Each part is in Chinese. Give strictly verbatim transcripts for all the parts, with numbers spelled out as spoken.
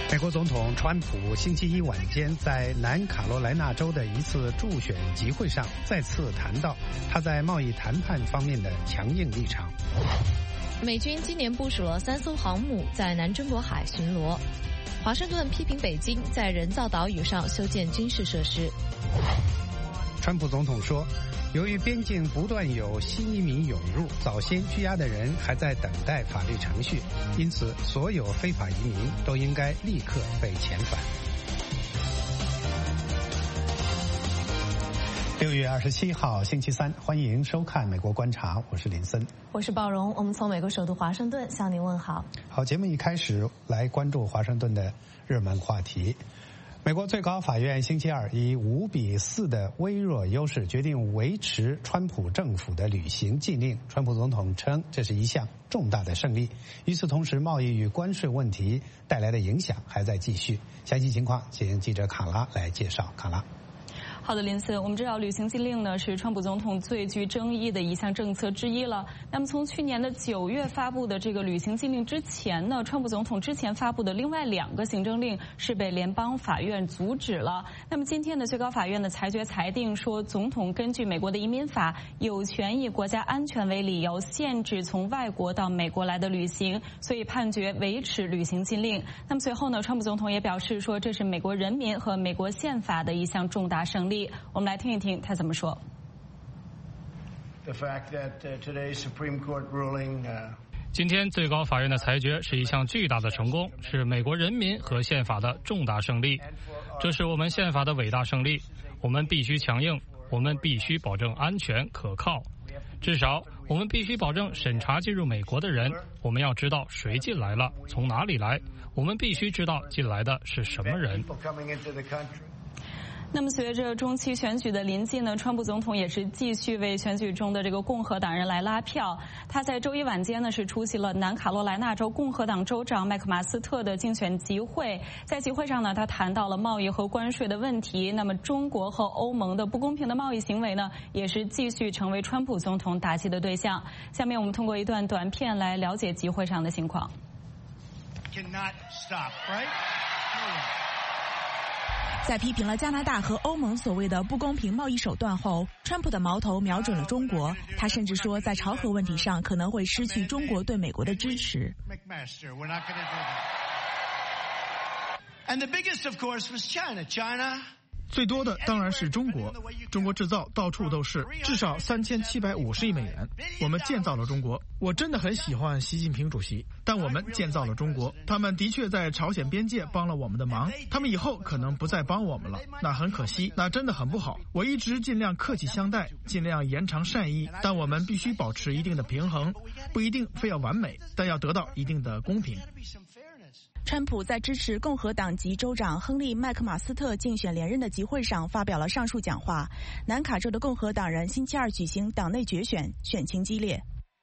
美国总统川普星期一晚间在南卡罗来纳州的一次助选集会上再次谈到他在贸易谈判方面的强硬立场。 美军今年部署了三艘航母在南中国海巡逻。华盛顿批评北京在人造岛屿上修建军事设施。 川普总统说，由于边境不断有新移民涌入，早先拘押的人还在等待法律程序，因此所有非法移民都应该立刻被遣返。六月二十七号星期三，欢迎收看《美国观察》，我是林森， 我是鲍荣，我们从美国首都华盛顿向您问好。 好，节目一开始来关注华盛顿的热门话题。美国最高法院星期二以五比四的微弱优势决定维持川普政府的旅行禁令。川普总统称这是一项重大的胜利。与此同时，贸易与关税问题带来的影响还在继续。详细情况，请记者卡拉来介绍。卡拉。 好的，林森，我们知道旅行禁令呢是川普总统最具争议的一项政策之一了。那么从去年的九月发布的这个旅行禁令之前呢，川普总统之前发布的另外两个行政令是被联邦法院阻止了。那么今天的最高法院的裁决裁定说，总统根据美国的移民法有权以国家安全为理由限制从外国到美国来的旅行，所以判决维持旅行禁令。那么随后呢，川普总统也表示说，这是美国人民和美国宪法的一项重大胜利。我们来听一听他怎么说。 今天最高法院的裁决是一项巨大的成功，是美国人民和宪法的重大胜利。这是我们宪法的伟大胜利。我们必须强硬，我们必须保证安全可靠。至少我们必须保证审查进入美国的人，我们要知道谁进来了，从哪里来，我们必须知道进来的是什么人。 那么随着中期选举的临近呢，川普总统也是继续为选举中的这个共和党人来拉票。他在周一晚间呢是出席了南卡罗来纳州共和党州长麦克马斯特的竞选集会。在集会上呢，他谈到了贸易和关税的问题。那么中国和欧盟的不公平的贸易行为呢，也是继续成为川普总统打击的对象。下面我们通过一段短片来了解集会上的情况。 在批评了加拿大和欧盟所谓的不公平贸易手段后，川普的矛头瞄准了中国。他甚至说，在朝核问题上可能会失去中国对美国的支持。 最多的当然是中国，中国制造到处都是，至少三千七百五十亿美元。我们建造了中国，我真的很喜欢习近平主席，但我们建造了中国。他们的确在朝鲜边界帮了我们的忙，他们以后可能不再帮我们了，那很可惜，那真的很不好。我一直尽量客气相待，尽量延长善意，但我们必须保持一定的平衡，不一定非要完美，但要得到一定的公平。 川普在支持共和党籍州长亨利·麦克马斯特竞选连任的集会上发表了上述讲话。南卡州的共和党人星期二举行党内决选，选情激烈。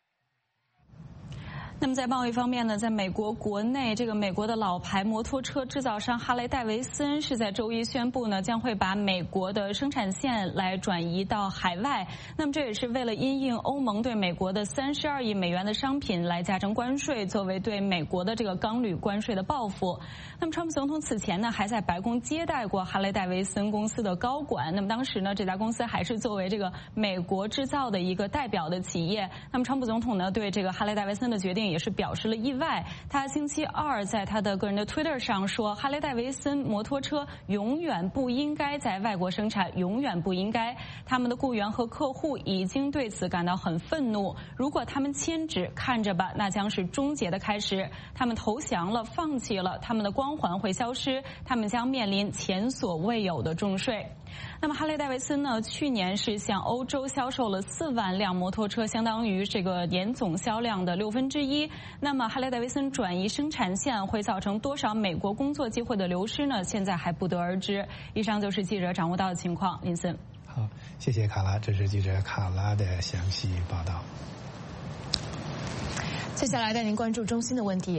那么在贸易方面呢，在美国国内，这个美国的老牌摩托车制造商哈雷戴维森是在周一宣布呢，将会把美国的生产线来转移到海外。那么这也是为了因应欧盟对美国的三十二亿美元的商品来加征关税，作为对美国的这个钢铝关税的报复。那么川普总统此前呢，还在白宫接待过哈雷戴维森公司的高管。那么当时呢，这家公司还是作为这个美国制造的一个代表的企业。那么川普总统呢，对这个哈雷戴维森的决定也是表示了意外。他星期二在他的个人的 Twitter 上说，哈雷戴维森摩托车永远不应该在外国生产，永远不应该。他们的雇员和客户已经对此感到很愤怒。如果他们签纸，看着吧，那将是终结的开始。他们投降了，放弃了，他们的光环会消失，他们将面临前所未有的重税。那么哈雷戴维森呢，去年是向欧洲销售了四万辆摩托车，相当于这个年总销量的六分之一。那么哈雷戴维森转移生产线会造成多少美国工作机会的流失呢？现在还不得而知。以上就是记者掌握到的情况。林森， 好，谢谢卡拉，这是记者卡拉的详细报道。 接下来带您关注中心的问题。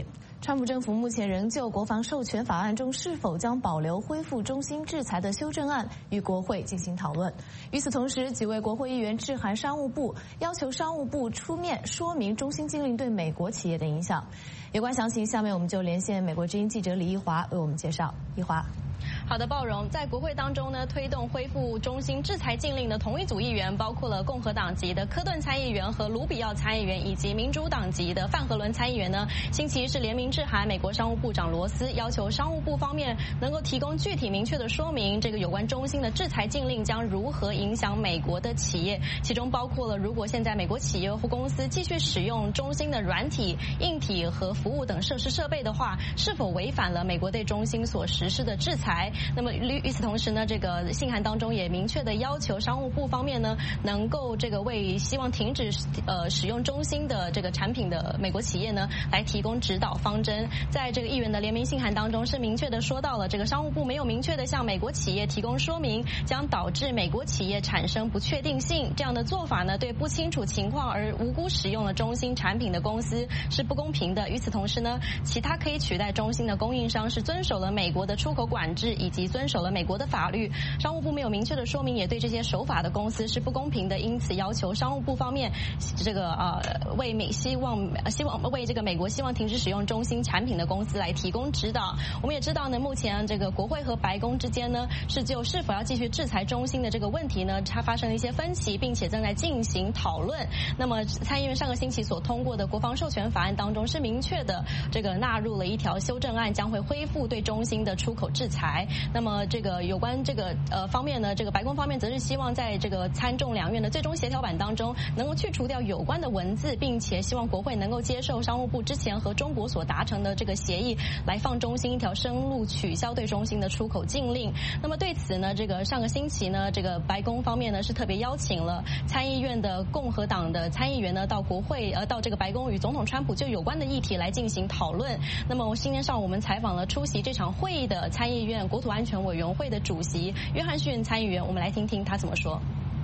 川普政府目前仍就国防授权法案中是否将保留恢复中兴制裁的修正案与国会进行讨论。与此同时，几位国会议员致函商务部，要求商务部出面说明中兴禁令对美国企业的影响。有关详情，下面我们就连线美国之音记者李一华为我们介绍。一华。 好的，鲍荣，在国会当中呢，推动恢复中兴制裁禁令的同一组议员，包括了共和党籍的科顿参议员和卢比奥参议员，以及民主党籍的范和伦参议员呢，星期一是联名致函美国商务部长罗斯，要求商务部方面能够提供具体明确的说明，这个有关中兴的制裁禁令将如何影响美国的企业，其中包括了如果现在美国企业或公司继续使用中兴的软体、硬体和服务等设施设备的话，是否违反了美国对中兴所实施的制裁。那么与此同时呢，这个信函当中也明确的要求商务部方面呢，能够这个为希望停止呃使用中兴的这个产品的美国企业呢，来提供指导方针。在这个议员的联名信函当中，是明确的说到了，这个商务部没有明确的向美国企业提供说明，将导致美国企业产生不确定性。这样的做法呢，对不清楚情况而无辜使用了中兴产品的公司是不公平的。与此同时呢，其他可以取代中兴的供应商是遵守了美国的出口管制以及遵守了美国的法律。商务部没有明确的说明，也对这些守法的公司是不公平的，因此要求商务部方面这个呃为美希望希望为这个美国希望停止使用中兴产品的公司来提供指导。我们也知道呢，目前这个国会和白宫之间呢，是就是否要继续制裁中兴的这个问题呢，它发生了一些分歧，并且正在进行讨论。那么参议院上个星期所通过的国防授权法案当中是明确的这个纳入了一条修正案，将会恢复对中兴的出口制裁。那么这个有关这个呃方面呢，这个白宫方面则是希望在这个参众两院的最终协调版当中能够去除掉有关的文字，并且希望国会能够接受商务部之前和中国所达成的这个协议，来放中兴一条生路，取消对中兴的出口禁令。那么对此呢，这个上个星期呢，这个白宫方面呢是特别邀请了参议院的共和党的参议员呢到国会呃到这个白宫与总统川普就有关的议题来进行讨论。那么今天上午我们采访了出席这场会议的参议院国土安全委员会的主席约翰逊参议员，我们来听听他怎么说。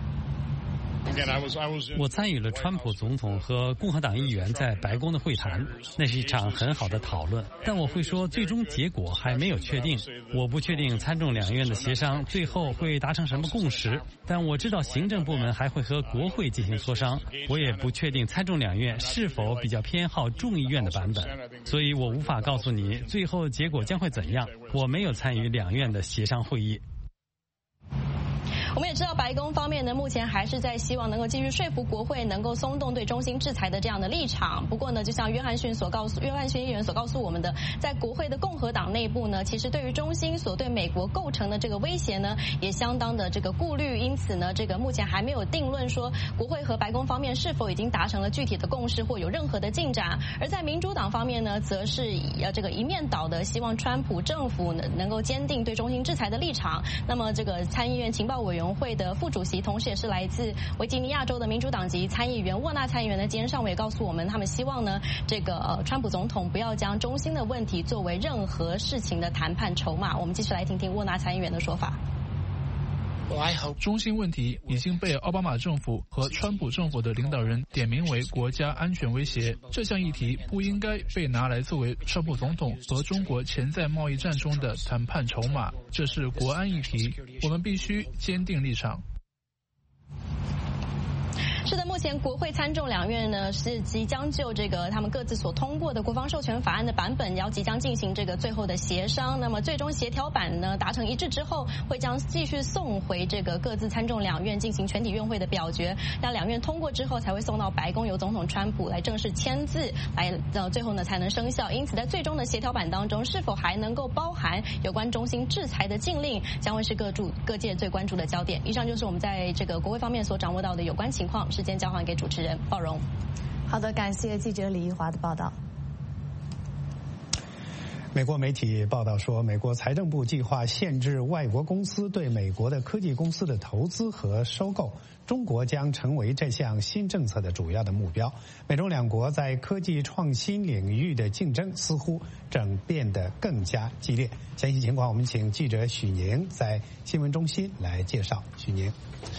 我参与了川普总统和共和党议员在白宫的会谈，那是一场很好的讨论。但我会说，最终结果还没有确定。我不确定参众两院的协商最后会达成什么共识，但我知道行政部门还会和国会进行磋商。我也不确定参众两院是否比较偏好众议院的版本，所以我无法告诉你最后结果将会怎样。我没有参与两院的协商会议。 我们也知道白宫方面呢，目前还是在希望能够继续说服国会能够松动对中兴制裁的这样的立场。不过呢，就像约翰逊所告诉约翰逊议员所告诉我们的，在国会的共和党内部呢，其实对于中兴所对美国构成的这个威胁呢，也相当的这个顾虑。因此呢，这个目前还没有定论说国会和白宫方面是否已经达成了具体的共识或有任何的进展。而在民主党方面呢，则是呃这个一面倒的希望川普政府能能够坚定对中兴制裁的立场。那么这个参议院情报委员会的副主席，同时也是来自维吉尼亚州的民主党籍参议员沃纳参议员呢，今天上午也告诉我们，他们希望呢，这个呃川普总统不要将中兴的问题作为任何事情的谈判筹码。我们继续来听听沃纳参议员的说法。 中兴问题已经被奥巴马政府和川普政府的领导人点名为国家安全威胁，这项议题不应该被拿来作为川普总统和中国潜在贸易战中的谈判筹码，这是国安议题，我们必须坚定立场。 是的，目前国会参众两院呢是即将就这个他们各自所通过的国防授权法案的版本，要即将进行这个最后的协商。那么最终协调版呢达成一致之后，会将继续送回这个各自参众两院进行全体院会的表决。那两院通过之后，才会送到白宫由总统川普来正式签字，来呃最后呢才能生效。因此，在最终的协调版当中，是否还能够包含有关中兴制裁的禁令，将会是各注各界最关注的焦点。以上就是我们在这个国会方面所掌握到的有关情况。时间交还给主持人鲍荣。 好的，感谢记者李一华的报道。 美国媒体报道说，美国财政部计划限制外国公司对美国的科技公司的投资和收购，中国将成为这项新政策的主要的目标。美中两国在科技创新领域的竞争似乎正变得更加激烈。详细情况，我们请记者许宁在新闻中心来介绍。许宁。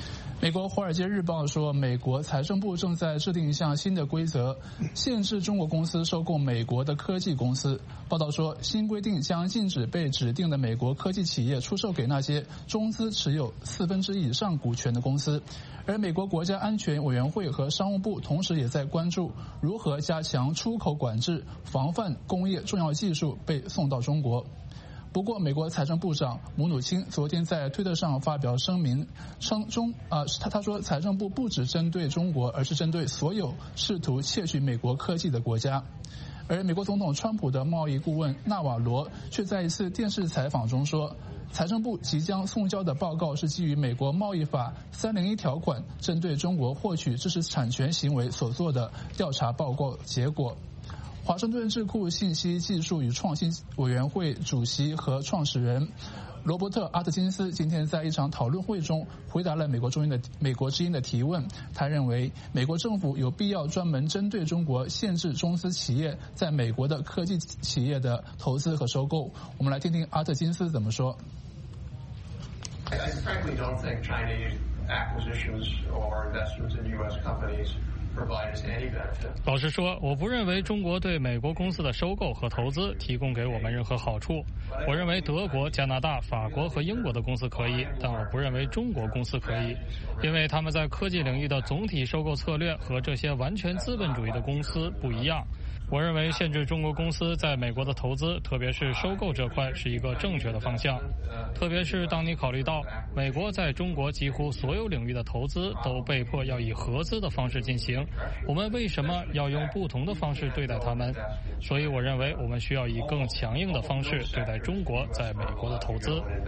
美国《华尔街日报》说，美国财政部正在制定一项新的规则，限制中国公司收购美国的科技公司。报道说，新规定将禁止被指定的美国科技企业出售给那些中资持有四分之一以上股权的公司。而美国国家安全委员会和商务部同时也在关注如何加强出口管制，防范工业重要技术被送到中国。不过，美国财政部长姆努钦昨天在推特上发表声明，称中啊，他他说财政部不只针对中国，而是针对所有试图窃取美国科技的国家。而美国总统川普的贸易顾问纳瓦罗却在一次电视采访中说，财政部即将送交的报告是基于美国贸易法三零一条款针对中国获取知识产权行为所做的调查报告结果。华盛顿智库信息技术与创新委员会主席和创始人罗伯特·阿特金斯今天在一场讨论会中回答了美国中音的美国之音的提问。他认为，美国政府有必要专门针对中国限制中资企业在美国的科技企业的投资和收购。我们来听听阿特金斯怎么说。 I frankly don't think Chinese acquisitions or investments in U S companies 老实说，我不认为中国对美国公司的收购和投资提供给我们任何好处。我认为德国、加拿大、法国和英国的公司可以，但我不认为中国公司可以，因为他们在科技领域的总体收购策略和这些完全资本主义的公司不一样。我认为限制中国公司在美国的投资，特别是收购这块，是一个正确的方向。特别是当你考虑到美国在中国几乎所有领域的投资都被迫要以合资的方式进行，我们为什么要用不同的方式对待他们？所以我认为我们需要以更强硬的方式对待中国在美国的投资。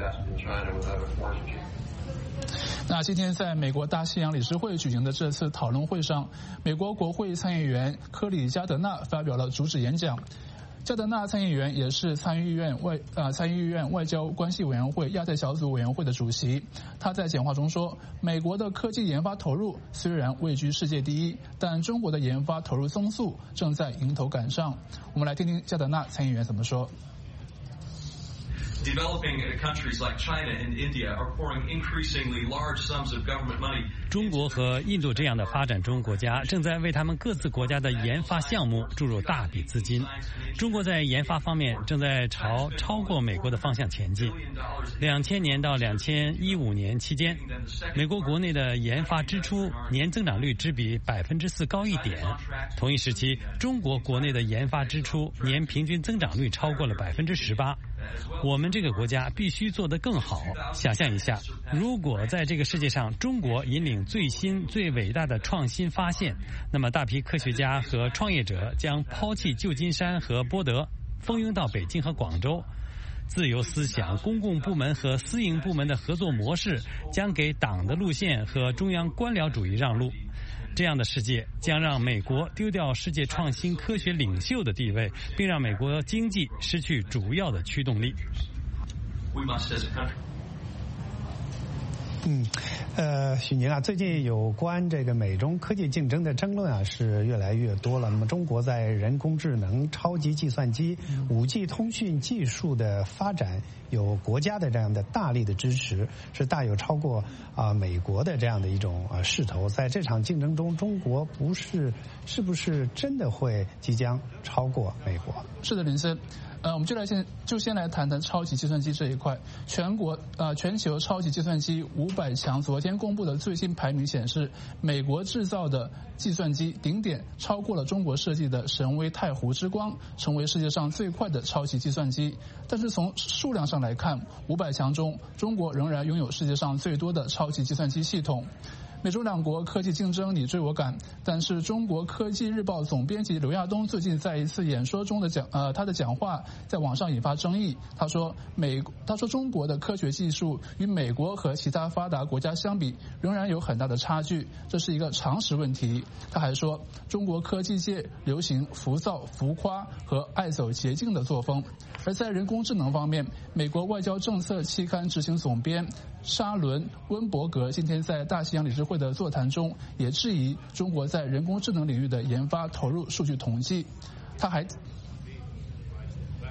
那今天在美国大西洋理事会举行的这次讨论会上，美国国会参议员科里加德纳发表了主旨演讲。加德纳参议员也是参议院外呃参议院外交关系委员会亚太小组委员会的主席。他在讲话中说，美国的科技研发投入虽然位居世界第一，但中国的研发投入增速正在迎头赶上。我们来听听加德纳参议员怎么说。 Developing countries like China and India are pouring increasingly large sums of government money. 中国和印度这样的发展中国家正在为他们各自国家的研发项目注入大笔资金。中国在研发方面正在朝超过美国的方向前进。两千年到两千一五年期间，美国国内的研发支出年增长率只比百分之四高一点。同一时期，中国国内的研发支出年平均增长率超过了百分之十八。我们这个国家必须做得更好。想象一下，如果在这个世界上中国引领最新最伟大的创新发现，那么大批科学家和创业者将抛弃旧金山和波德，蜂拥到北京和广州。自由思想、公共部门和私营部门的合作模式将给党的路线和中央官僚主义让路。这样的世界将让美国丢掉世界创新科学领袖的地位，并让美国经济失去主要的驱动力。 嗯，呃，许宁啊，最近有关这个美中科技竞争的争论啊是越来越多了。那么，中国在人工智能、超级计算机、五 G 通讯技术的发展，有国家的这样的大力的支持，是大有超过啊、呃、美国的这样的一种啊、呃、势头。在这场竞争中，中国不是是不是真的会即将超过美国？ 是的，林森。呃，我们就来先就先来谈谈超级计算机这一块。全国呃全球超级计算机五百强昨天公布的最新排名显示，美国制造的计算机顶点超过了中国设计的神威太湖之光，成为世界上最快的超级计算机。但是从数量上来看，五百强中中国仍然拥有世界上最多的超级计算机系统。美中两国科技竞争你追我赶，但是中国科技日报总编辑刘亚东最近在一次演说中的讲呃他的讲话在网上引发争议。他说美他说中国的科学技术与美国和其他发达国家相比仍然有很大的差距，这是一个常识问题。他还说中国科技界流行浮躁、浮夸和爱走捷径的作风。而在人工智能方面，美国外交政策期刊执行总编沙伦温伯格今天在大西洋理事会的座谈中也质疑中国在人工智能领域的研发投入数据统计。他还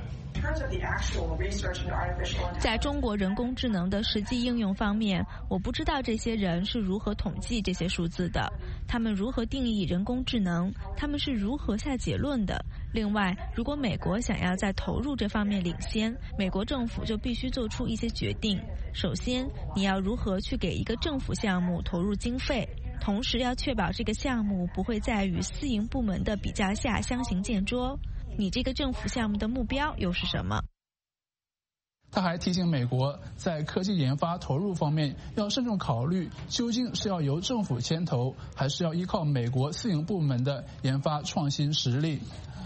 在中国人工智能的实际应用方面，我不知道这些人是如何统计这些数字的，他们如何定义人工智能，他们是如何下结论的。另外，如果美国想要在投入这方面领先，美国政府就必须做出一些决定。首先，你要如何去给一个政府项目投入经费，同时要确保这个项目不会在与私营部门的比较下相形见拙。你这个政府项目的目标又是什么？ 他还提醒美国，在科技研发投入方面要慎重考虑，究竟是要由政府牵头，还是要依靠美国私营部门的研发创新实力。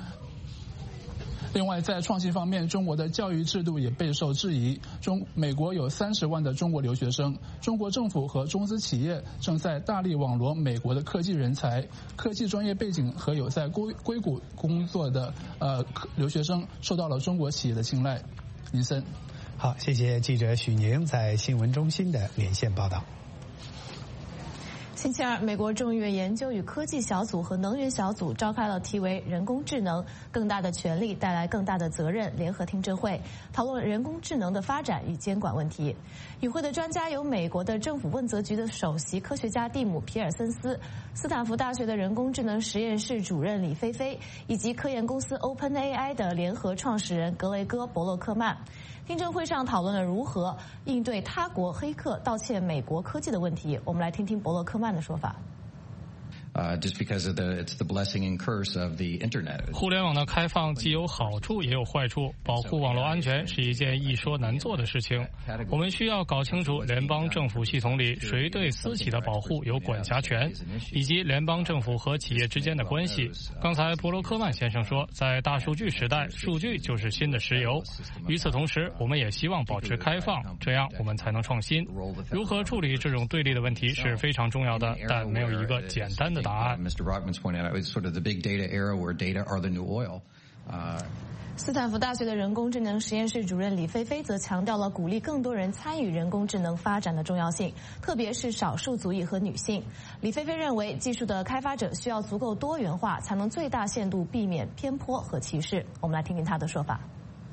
另外，在创新方面，中国的教育制度也备受质疑。中美国有三十万的中国留学生，中国政府和中资企业正在大力网罗美国的科技人才，科技专业背景和有在硅硅谷工作的呃留学生受到了中国企业的青睐。林森， 好，谢谢记者许宁在新闻中心的连线报道。 星期二，美国众议院研究与科技小组和能源小组召开了题为“人工智能：更大的权力带来更大的责任”联合听证会，讨论人工智能的发展与监管问题。与会的专家有美国的政府问责局的首席科学家蒂姆·皮尔森斯、斯坦福大学的人工智能实验室主任李飞飞，以及科研公司 OpenAI 的联合创始人格雷戈·伯洛克曼。听证会上讨论了如何应对他国黑客盗窃美国科技的问题。我们来听听伯洛克曼的说法。 Uh, just because of the, it's the blessing and curse of the internet. 互联网的开放既有好处也有坏处，保护网络安全是一件易说难做的事情。我们需要搞清楚联邦政府系统里谁对私企的保护有管辖权，以及联邦政府和企业之间的关系。刚才伯罗科曼先生说，在大数据时代，数据就是新的石油。与此同时，我们也希望保持开放，这样我们才能创新。如何处理这种对立的问题是非常重要的，但没有一个简单的答案。 Mister Brockman's pointed out, it's sort of the big data era where data are the new oil. 斯坦福大学的人工智能实验室主任李飞飞则强调了鼓励更多人参与人工智能发展的重要性，特别是少数族裔和女性。李飞飞认为，技术的开发者需要足够多元化，才能最大限度避免偏颇和歧视。我们来听听他的说法。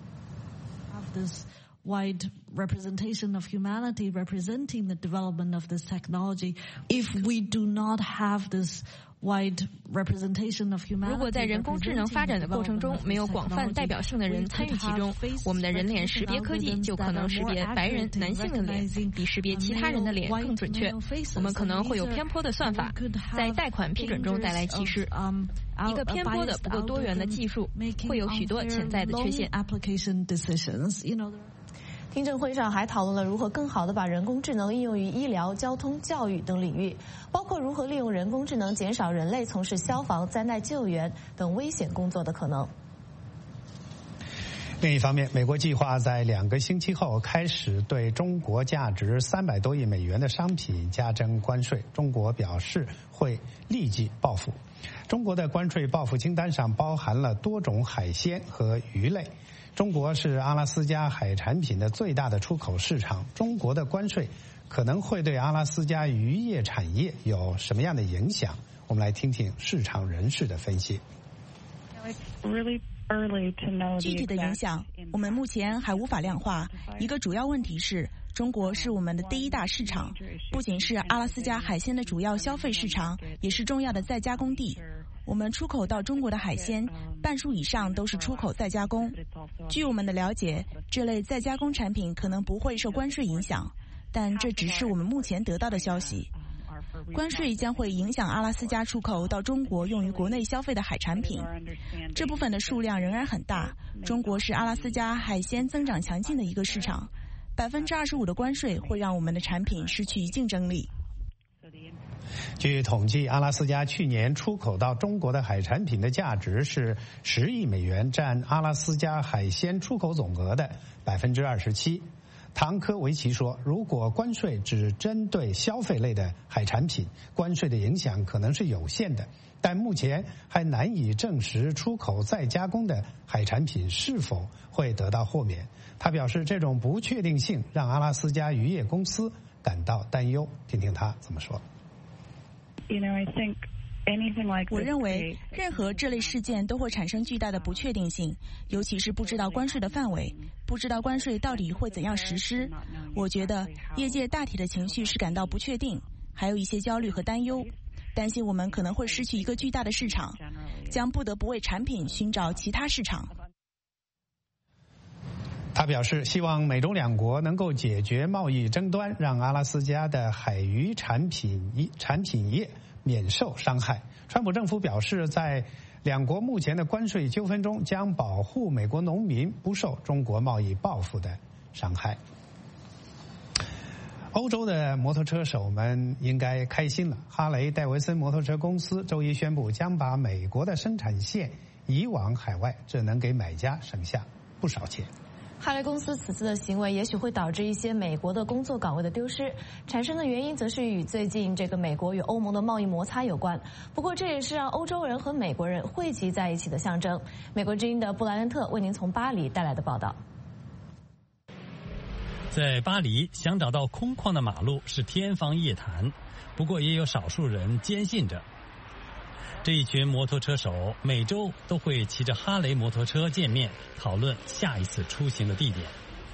Wide representation of humanity representing the development of this technology. If we do not have this wide representation of humanity, 如果在人工智能发展的过程中没有广泛代表性的人参与其中，我们的人脸识别科技就可能识别白人、男性的脸，比识别其他人的脸更准确。我们可能会有偏颇的算法，在贷款批准中带来歧视。一个偏颇的不够多元的技术会有许多潜在的缺陷。 听证会上还讨论了如何更好地把人工智能应用于医疗、交通、教育等领域，包括如何利用人工智能减少人类从事消防、灾难救援等危险工作的可能。 另一方面，美国计划在两个星期后开始对中国价值三百多亿美元的商品加征关税。中国表示会立即报复。中国的关税报复清单上包含了多种海鲜和鱼类。中国是阿拉斯加海产品的最大的出口市场，中国的关税可能会对阿拉斯加渔业产业有什么样的影响？我们来听听市场人士的分析。 具体的影响，我们目前还无法量化。一个主要问题是，中国是我们的第一大市场，不仅是阿拉斯加海鲜的主要消费市场，也是重要的再加工地。我们出口到中国的海鲜，半数以上都是出口再加工。据我们的了解，这类再加工产品可能不会受关税影响，但这只是我们目前得到的消息。关税将会影响阿拉斯加出口到中国用于国内消费的海产品，这部分的数量仍然很大。中国是阿拉斯加海鲜增长强劲的一个市场，百分之二十五的关税会让我们的产品失去竞争力。 据统计，阿拉斯加去年出口到中国的海产品的价值是十亿美元，占阿拉斯加海鲜出口总额的百分之二十七。唐科维奇说，如果关税只针对消费类的海产品，关税的影响可能是有限的，但目前还难以证实出口再加工的海产品是否会得到豁免。他表示，这种不确定性让阿拉斯加渔业公司感到担忧。听听他怎么说。 You know, I think 我认为任何这类事件都会产生巨大的不确定性，尤其是不知道关税的范围，不知道关税到底会怎样实施。我觉得业界大体的情绪是感到不确定，还有一些焦虑和担忧，担心我们可能会失去一个巨大的市场，将不得不为产品寻找其他市场。 他表示，希望美中两国能够解决贸易争端，让阿拉斯加的海渔产品产品业免受伤害。川普政府表示，在两国目前的关税纠纷中，将保护美国农民不受中国贸易报复的伤害。欧洲的摩托车手们应该开心了，哈雷戴维森摩托车公司周一宣布，将把美国的生产线移往海外，这能给买家省下不少钱。 哈雷公司此次的行为也许会导致一些美国的工作岗位的丢失，产生的原因则是与最近这个美国与欧盟的贸易摩擦有关。不过这也是让欧洲人和美国人汇集在一起的象征。美国之音的布莱恩特为您从巴黎带来的报道。 在巴黎，想找到空旷的马路是天方夜谭，不过也有少数人坚信着。这一群摩托车手每周都会骑着哈雷摩托车见面，讨论下一次出行的地点。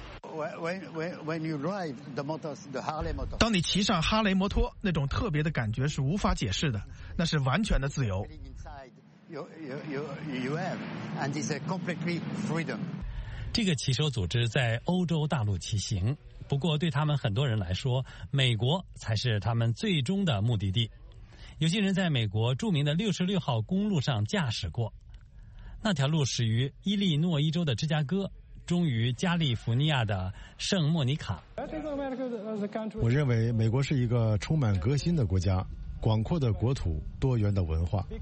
当你骑上哈雷摩托，那种特别的感觉是无法解释的，那是完全的自由。 这个骑手组织在欧洲大陆骑行，不过对他们很多人来说，美国才是他们最终的目的地。有些人在美国著名的六十六号公路上驾驶过，那条路始于伊利诺伊州的芝加哥，终于加利福尼亚的圣莫尼卡。 我认为美国是一个充满革新的国家，广阔的国土，多元的文化。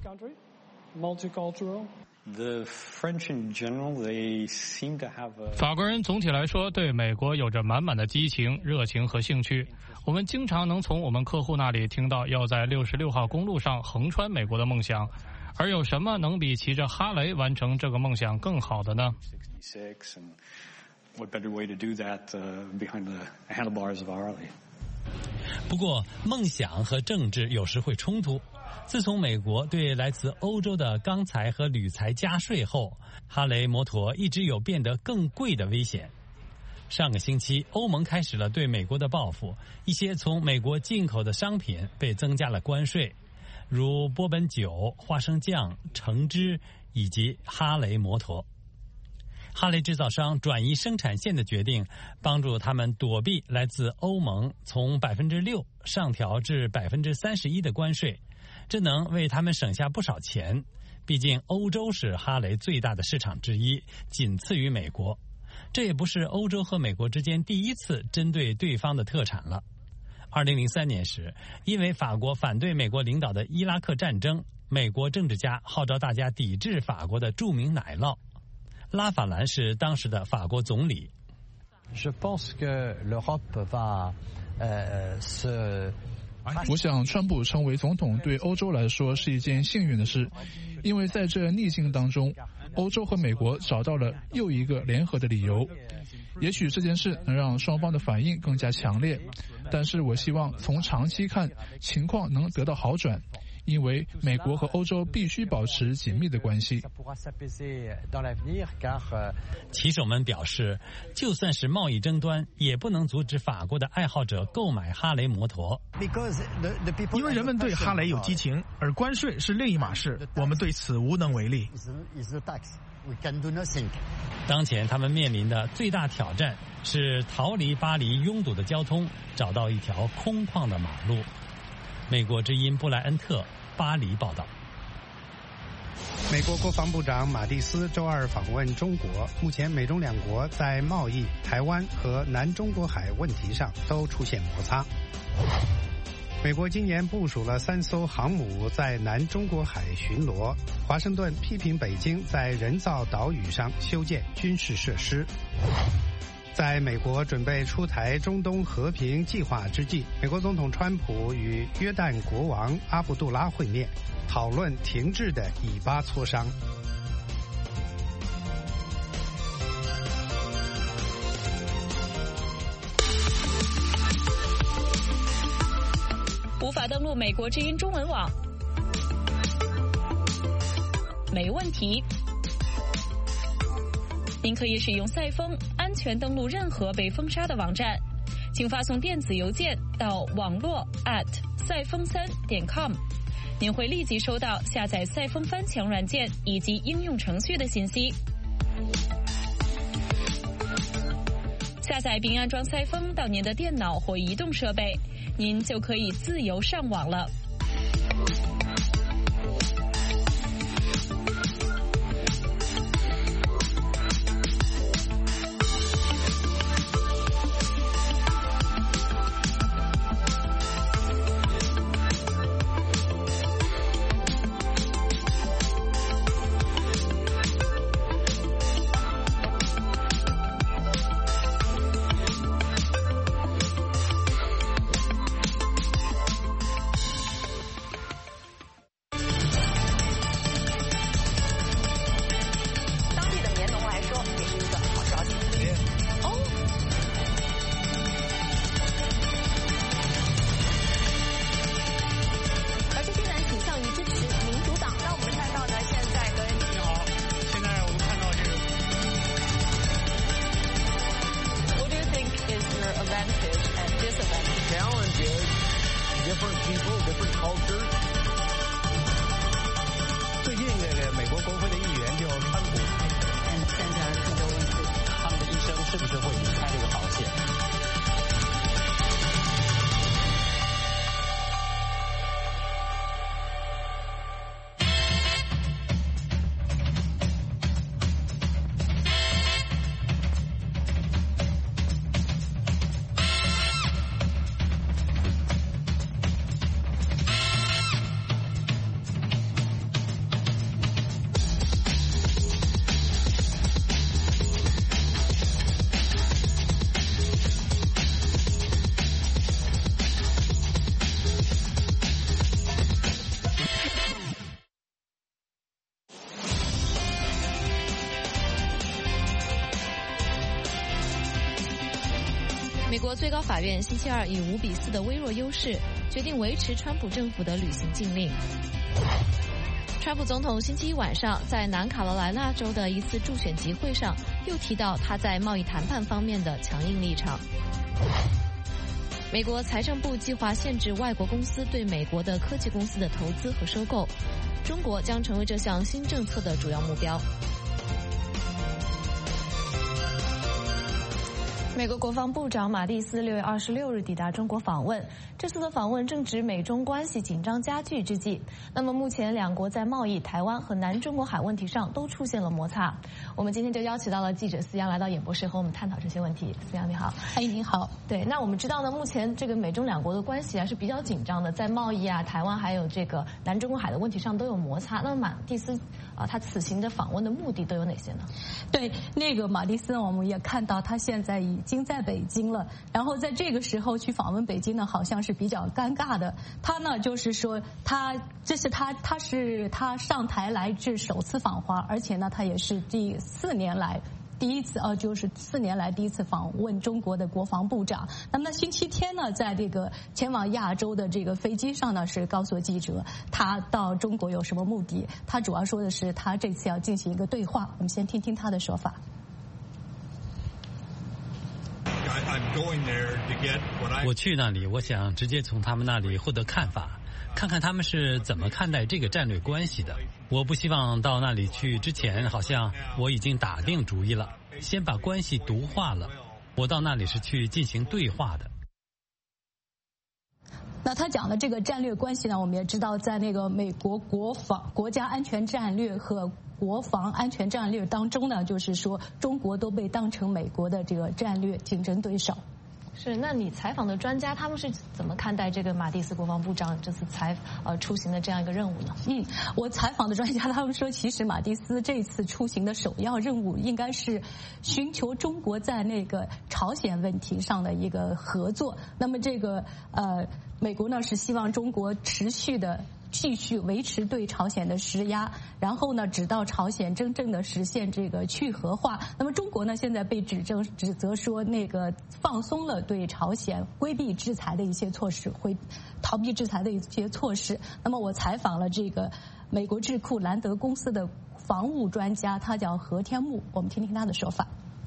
法国人总体来说对美国有着满满的激情、热情和兴趣。我们经常能从我们客户那里听到要在六十六号公路上横穿美国的梦想，而有什么能比骑着哈雷完成这个梦想更好的呢？ 不过，梦想和政治有时会冲突。自从美国对来自欧洲的钢材和铝材加税后，哈雷摩托一直有变得更贵的危险。上个星期，欧盟开始了对美国的报复，一些从美国进口的商品被增加了关税，如波本酒、花生酱、橙汁以及哈雷摩托。哈雷制造商转移生产线的决定，帮助他们躲避来自欧盟从百分之六上调至百分之三十一的关税，这能为他们省下不少钱。毕竟欧洲是哈雷最大的市场之一，仅次于美国。这也不是欧洲和美国之间第一次针对对方的特产了。二零零三年时，因为法国反对美国领导的伊拉克战争，美国政治家号召大家抵制法国的著名奶酪。拉法兰是当时的法国总理。 我想川普成为总统对欧洲来说是一件幸运的事，因为在这逆境当中，欧洲和美国找到了又一个联合的理由。也许这件事能让双方的反应更加强烈，但是我希望从长期看，情况能得到好转，因为美国和欧洲必须保持紧密的关系。 骑手们表示，就算是贸易争端，也不能阻止法国的爱好者购买哈雷摩托。 因为人们对哈雷有激情，而关税是另一码事，我们对此无能为力。 当前他们面临的最大挑战是逃离巴黎拥堵的交通，找到一条空旷的马路。美国之音布莱恩特巴黎报道。 美国国防部长马蒂斯周二访问中国，目前美中两国在贸易、台湾和南中国海问题上都出现摩擦。美国今年部署了三艘航母在南中国海巡逻，华盛顿批评北京在人造岛屿上修建军事设施。在美国准备出台中东和平计划之际，美国总统川普与约旦国王阿卜杜拉会面，讨论停滞的以巴磋商。 无法登录美国之音中文网。 没问题。您可以使用赛风安全登录任何被封杀的网站，请发送电子邮件到网络 at 赛风三点 com， 您会立即收到下载赛风翻墙软件以及应用程序的信息。下载并安装赛风到您的电脑或移动设备，您就可以自由上网了。 最近这个美国国会的议员就川普，现在看州他们的一生是不是会离开这个保险？ 美国最高法院星期二以五比四的微弱优势，决定维持川普政府的旅行禁令。川普总统星期一晚上在南卡罗来纳州的一次助选集会上，又提到他在贸易谈判方面的强硬立场。美国财政部计划限制外国公司对美国的科技公司的投资和收购，中国将成为这项新政策的主要目标。美国国防部长马蒂斯六月二十六日抵达中国访问，这次的访问正值美中关系紧张加剧之际。那么目前两国在贸易、台湾和南中国海问题上都出现了摩擦。我们今天就邀请到了记者思阳来到演播室和我们探讨这些问题。思阳你好。 哎，你好。 对，那我们知道呢，目前这个美中两国的关系啊是比较紧张的，在贸易啊、台湾还有这个南中国海的问题上都有摩擦。那么马蒂斯啊，他此行的访问的目的都有哪些呢？ 对，那个马蒂斯我们也看到他现在已经在北京了，然后在这个时候去访问北京呢，好像是比较尴尬的。他呢，就是说他这是他他是他上台来至首次访华，而且呢，他也是第四年来。第一次呃，就是四年来第一次访问中国的国防部长。那么星期天呢，在这个前往亚洲的这个飞机上呢，是告诉记者他到中国有什么目的。他主要说的是他这次要进行一个对话。我们先听听他的说法。 我去那里，我想直接从他们那里获得看法，看看他们是怎么看待这个战略关系的。我不希望到那里去之前，好像我已经打定主意了，先把关系独化了。我到那里是去进行对话的。 那他讲的这个战略关系呢，我们也知道，在那个美国国防、国家安全战略和国防安全战略当中呢，就是说中国都被当成美国的这个战略竞争对手。 是，那你采访的专家他们是怎么看待这个马蒂斯国防部长这次采呃出行的这样一个任务呢？ 嗯，我采访的专家他们说，其实马蒂斯这次出行的首要任务应该是寻求中国在那个朝鲜问题上的一个合作。那么这个呃，美国呢是希望中国持续的。继续维持对朝鲜的施压，然后呢，直到朝鲜真正的实现这个去核化。那么中国呢，现在被指证指责说那个放松了对朝鲜规避制裁的一些措施，会逃避制裁的一些措施。那么我采访了这个美国智库兰德公司的防务专家，他叫何天木，我们听听他的说法。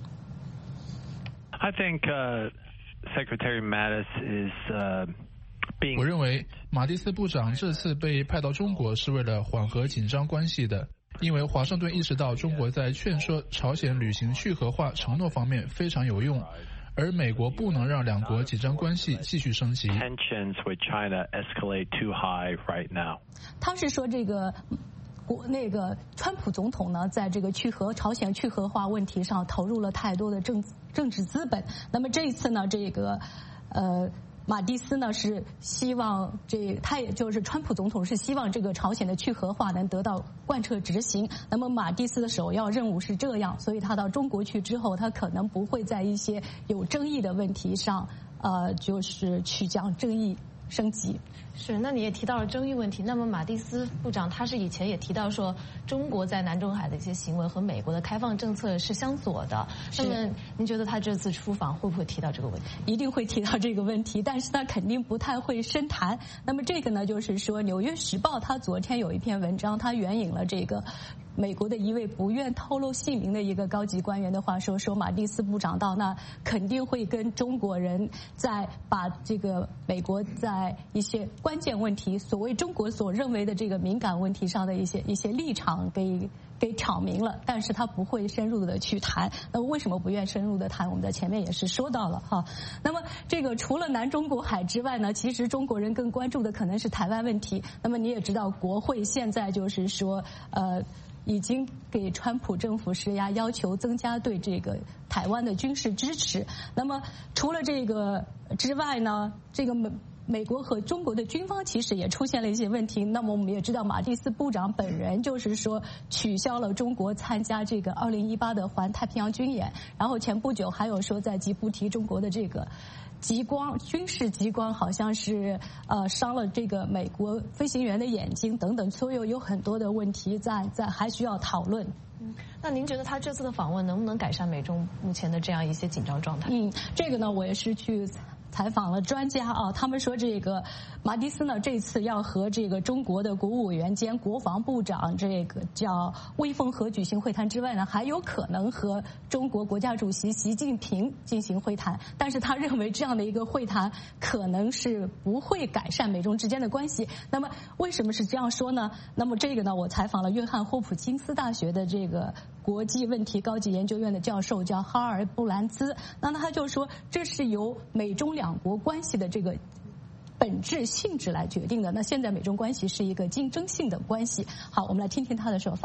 I think, uh, Secretary Mattis is, uh, being... 我认为马蒂斯部长这次被派到中国是为了缓和紧张关系的，因为华盛顿意识到中国在劝说朝鲜履行去核化承诺方面非常有用，而美国不能让两国紧张关系继续升级。 Tensions with China escalate too high right now. 他是说这个。国那个川普总统呢，在这个去核朝鲜去核化问题上投入了太多的政政治资本。那么这一次呢，这个呃马蒂斯呢是希望这他也就是川普总统是希望这个朝鲜的去核化能得到贯彻执行。那么马蒂斯的首要任务是这样，所以他到中国去之后，他可能不会在一些有争议的问题上，呃，就是去将争议升级。 是，那你也提到了争议问题。那么马蒂斯部长他是以前也提到说，中国在南中海的一些行为和美国的开放政策是相左的。那么您觉得他这次出访会不会提到这个问题？ 一定会提到这个问题，但是他肯定不太会深谈。那么这个呢，就是说《纽约时报》他昨天有一篇文章，他援引了这个美国的一位不愿透露姓名的一个高级官员的话说，说马蒂斯部长到那肯定会跟中国人在把这个美国在一些关键问题，所谓中国所认为的这个敏感问题上的一些一些立场给给挑明了，但是他不会深入的去谈。那么为什么不愿深入的谈？我们在前面也是说到了哈。那么这个除了南中国海之外呢，其实中国人更关注的可能是台湾问题。那么你也知道，国会现在就是说呃。已经给川普政府施压，要求增加对这个台湾的军事支持。那么除了这个之外呢，这个美美国和中国的军方其实也出现了一些问题。那么我们也知道，马蒂斯部长本人就是说取消了中国参加这个二零一八的环太平洋军演，然后前不久还有说在吉布提中国的这个极光军事极光好像是呃伤了这个美国飞行员的眼睛等等，所有有很多的问题在在还需要讨论。 嗯，那您觉得他这次的访问能不能改善美中目前的这样一些紧张状态？ 嗯，这个呢，我也是去采访了专家啊，他们说这个马蒂斯呢这次要和这个中国的国务委员兼国防部长这个叫魏凤和举行会谈之外呢，还有可能和中国国家主席习近平进行会谈。但是他认为这样的一个会谈可能是不会改善美中之间的关系。那么为什么是这样说呢？那么这个呢，我采访了约翰霍普金斯大学的这个国际问题高级研究院的教授叫哈尔布兰兹，那他就说这是由美中两国关系的这个本质性质来决定的。那现在美中关系是一个竞争性的关系。好，我们来听听他的说法。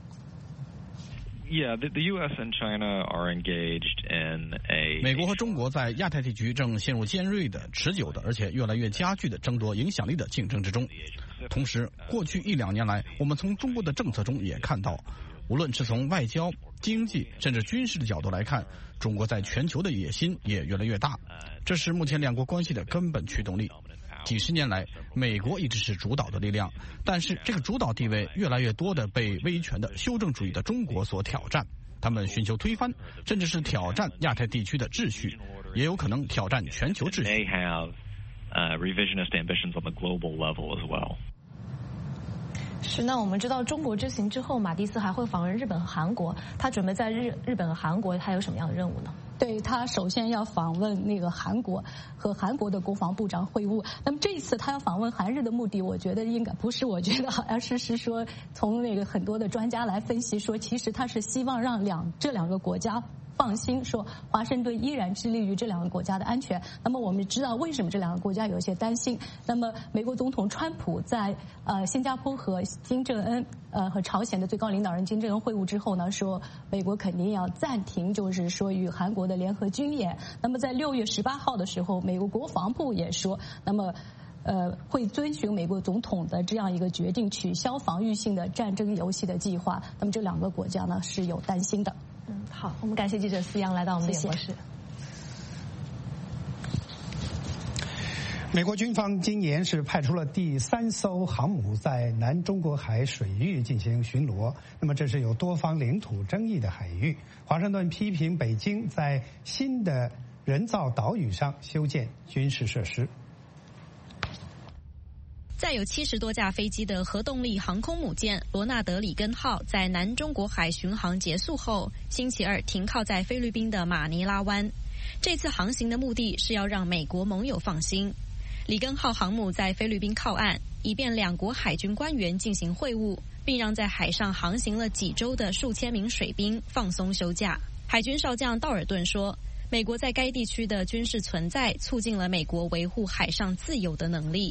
Yeah, the, the U S and China are engaged in a. 美国和中国在亚太地区正陷入尖锐的、持久的，而且越来越加剧的争夺影响力的竞争之中。同时，过去一两年来，我们从中国的政策中也看到，无论是从外交、经济甚至军事的角度来看，中国在全球的野心也越来越大，这是目前两国关系的根本驱动力。几十年来，美国一直是主导的力量，但是这个主导地位越来越多的被威权的修正主义的中国所挑战。他们寻求推翻，甚至是挑战亚太地区的秩序，也有可能挑战全球秩序。 是，那我们知道中国之行之后，马蒂斯还会访问日本和韩国，他准备在日日本和韩国他有什么样的任务呢？ 对，他首先要访问那个韩国，和韩国的国防部长会晤。那么这一次他要访问韩日的目的，我觉得应该不是，我觉得好像是是说从那个很多的专家来分析说，其实他是希望让两这两个国家放心，说华盛顿依然致力于这两个国家的安全。那么我们知道为什么这两个国家有些担心。那么美国总统川普在呃新加坡和金正恩呃和朝鲜的最高领导人金正恩会晤之后呢，说美国肯定要暂停，就是说与韩国的联合军演。那么在六月十八号的时候，美国国防部也说，那么呃会遵循美国总统的这样一个决定，取消防御性的战争游戏的计划。那么这两个国家呢是有担心的。 嗯，好，我们感谢记者思阳来到我们的演播室。 美国军方今年是派出了第三艘航母在南中国海水域进行巡逻，那么这是有多方领土争议的海域。华盛顿批评北京在新的人造岛屿上修建军事设施。 载有七十多架飞机的核动力航空母舰罗纳德里根号在南中国海巡航结束后，星期二停靠在菲律宾的马尼拉湾。这次航行的目的是要让美国盟友放心。里根号航母在菲律宾靠岸，以便两国海军官员进行会晤，并让在海上航行了几周的数千名水兵放松休假。海军少将道尔顿说，美国在该地区的军事存在促进了美国维护海上自由的能力。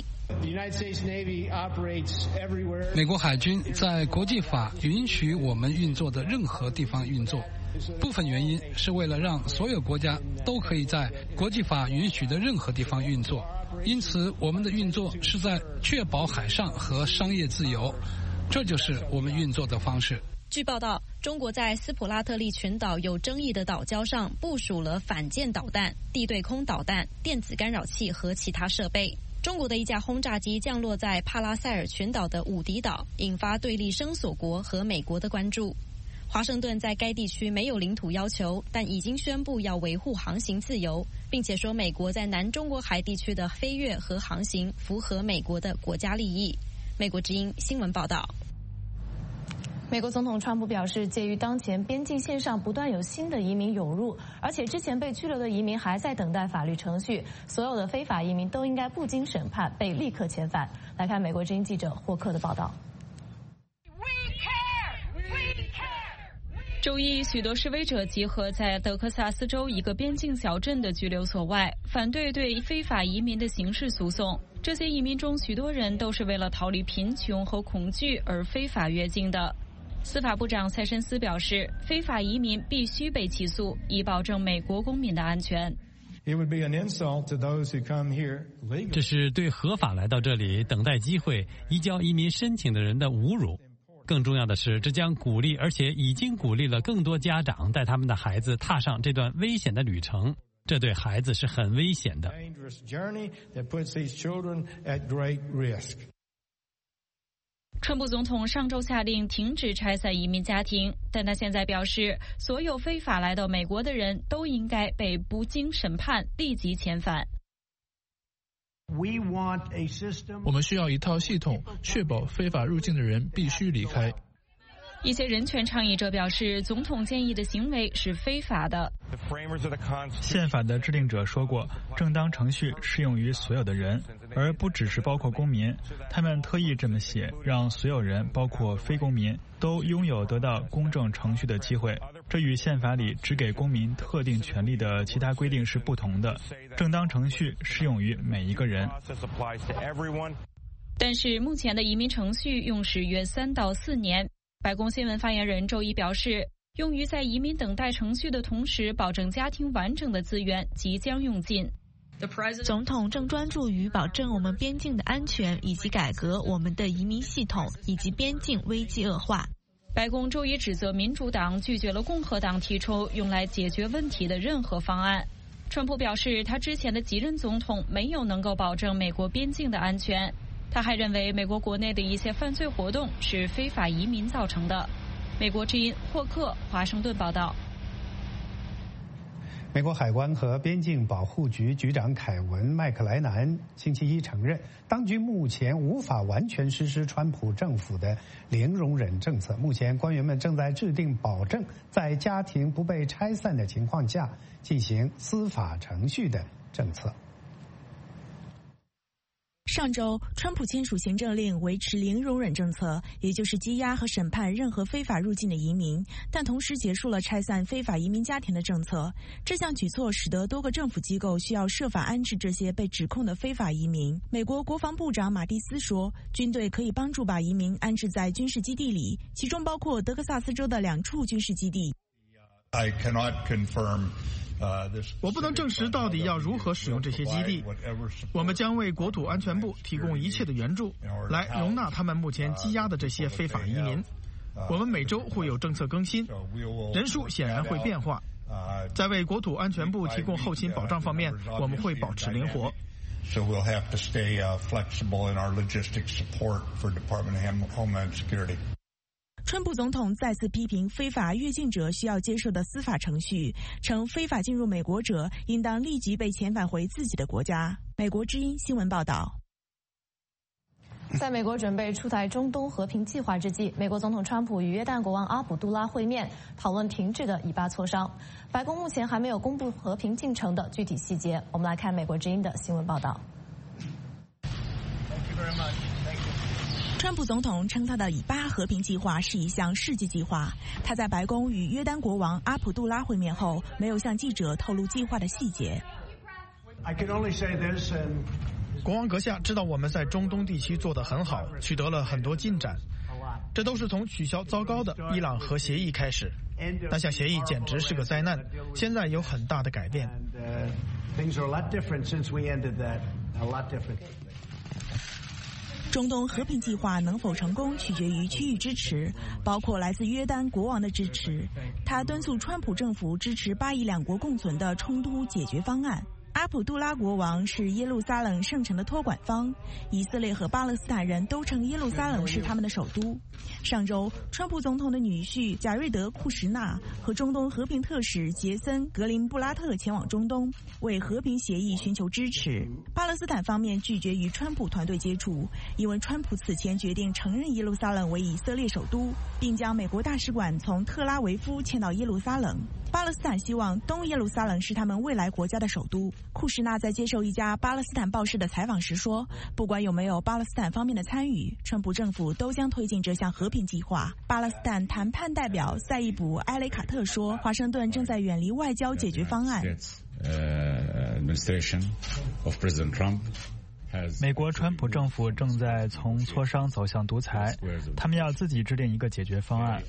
美国海军在国际法允许我们运作的任何地方运作，部分原因是为了让所有国家都可以在国际法允许的任何地方运作，因此我们的运作是在确保海上和商业自由，这就是我们运作的方式。 据报道，中国在斯普拉特利群岛有争议的岛礁上部署了反舰导弹、地对空导弹、电子干扰器和其他设备。中国的一架轰炸机降落在帕拉塞尔群岛的武迪岛，引发对立声索国和美国的关注。华盛顿在该地区没有领土要求，但已经宣布要维护航行自由，并且说美国在南中国海地区的飞越和航行符合美国的国家利益。美国之音新闻报道。 美国总统川普表示，鉴于当前边境线上不断有新的移民涌入，而且之前被拘留的移民还在等待法律程序，所有的非法移民都应该不经审判被立刻遣返。来看美国之音记者霍克的报道。 周一，许多示威者集合在德克萨斯州一个边境小镇的拘留所外，反对对非法移民的刑事诉讼。这些移民中，许多人都是为了逃离贫穷和恐惧而非法越境的。司法部长塞申斯表示，非法移民必须被起诉，以保证美国公民的安全。 这是对合法来到这里等待机会移交移民申请的人的侮辱。更重要的是，这将鼓励，而且已经鼓励了更多家长带他们的孩子踏上这段危险的旅程。这对孩子是很危险的。 川普总统上周下令停止拆散移民家庭，但他现在表示，所有非法来到美国的人都应该被不经审判立即遣返。 我们需要一套系统，确保非法入境的人必须离开。 一些人权倡议者表示，总统建议的行为是非法的。 宪法的制定者说过，正当程序适用于所有的人，而不只是包括公民。他们特意这么写，让所有人，包括非公民，都拥有得到公正程序的机会。这与宪法里只给公民特定权利的其他规定是不同的。正当程序适用于每一个人。 但是目前的移民程序用时约三到四年。白宫新闻发言人周一表示，用于在移民等待程序的同时保证家庭完整的资源即将用尽。 总统正专注于保证我们边境的安全，以及改革我们的移民系统，以及边境危机恶化。 白宫周一指责民主党拒绝了共和党提出用来解决问题的任何方案。川普表示，他之前的几任总统没有能够保证美国边境的安全。他还认为美国国内的一些犯罪活动是非法移民造成的。美国之音霍克华盛顿报道。 美国海关和边境保护局局长凯文·麦克莱南星期一承认，当局目前无法完全实施川普政府的零容忍政策。目前官员们正在制定保证在家庭不被拆散的情况下进行司法程序的政策。 上周，川普签署行政令维持零容忍政策，也就是羁押和审判任何非法入境的移民，但同时结束了拆散非法移民家庭的政策。这项举措使得多个政府机构需要设法安置这些被指控的非法移民。美国国防部长马蒂斯说，军队可以帮助把移民安置在军事基地里，其中包括德克萨斯州的两处军事基地。 I cannot confirm我不能证实到底要如何使用这些基地。我们将为国土安全部提供一切的援助，来容纳他们目前羁押的这些非法移民。我们每周会有政策更新，人数显然会变化。在为国土安全部提供后勤保障方面，我们会保持灵活。 So we'll have to stay flexible in our logistics support for Department of Homeland Security. 川普总统再次批评非法越境者需要接受的司法程序，称非法进入美国者应当立即被遣返回自己的国家。美国之音新闻报道。 在美国准备出台中东和平计划之际，美国总统川普与约旦国王阿卜杜拉会面，讨论停滞的以巴磋商。白宫目前还没有公布和平进程的具体细节。我们来看美国之音的新闻报道。 川普总统称他的以巴和平计划是一项世纪计划。他在白宫与约旦国王阿卜杜拉会面后，没有向记者透露计划的细节。 国王阁下知道我们在中东地区做得很好，取得了很多进展，这都是从取消糟糕的伊朗核协议开始。那项协议简直是个灾难，现在有很大的改变。 中东和平计划能否成功，取决于区域支持，包括来自约旦国王的支持。他敦促川普政府支持巴以两国共存的冲突解决方案。阿卜杜拉国王是耶路撒冷圣城的托管方，以色列和巴勒斯坦人都称耶路撒冷是他们的首都。上周，川普总统的女婿贾瑞德·库什纳和中东和平特使杰森·格林布拉特前往中东，为和平协议寻求支持。巴勒斯坦方面拒绝与川普团队接触，因为川普此前决定承认耶路撒冷为以色列首都，并将美国大使馆从特拉维夫迁到耶路撒冷。巴勒斯坦希望东耶路撒冷是他们未来国家的首都。库什纳在接受一家巴勒斯坦报社的采访时说，不管有没有巴勒斯坦方面的参与，川普政府都将推进这项和平计划。巴勒斯坦谈判代表赛义卜·埃雷卡特说，华盛顿正在远离外交解决方案。 美国川普政府正在从磋商走向独裁，他们要自己制定一个解决方案。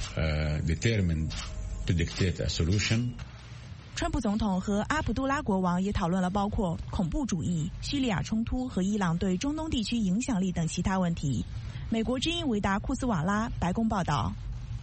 川普总统和阿卜杜拉国王也讨论了包括恐怖主义、叙利亚冲突和伊朗对中东地区影响力等其他问题。美国之音维达库斯瓦拉，白宫报道。